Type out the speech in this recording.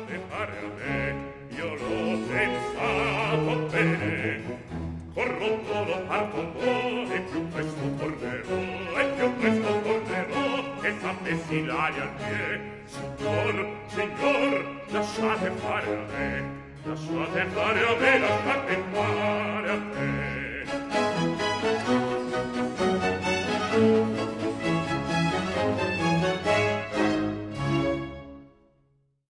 lasciate fare a me, io l'ho pensato bene. Corro, lo parto un po', e più presto tornerò, che sapessi l'aria al piede. Signor, lasciate fare a me, lasciate fare a me, lasciate fare a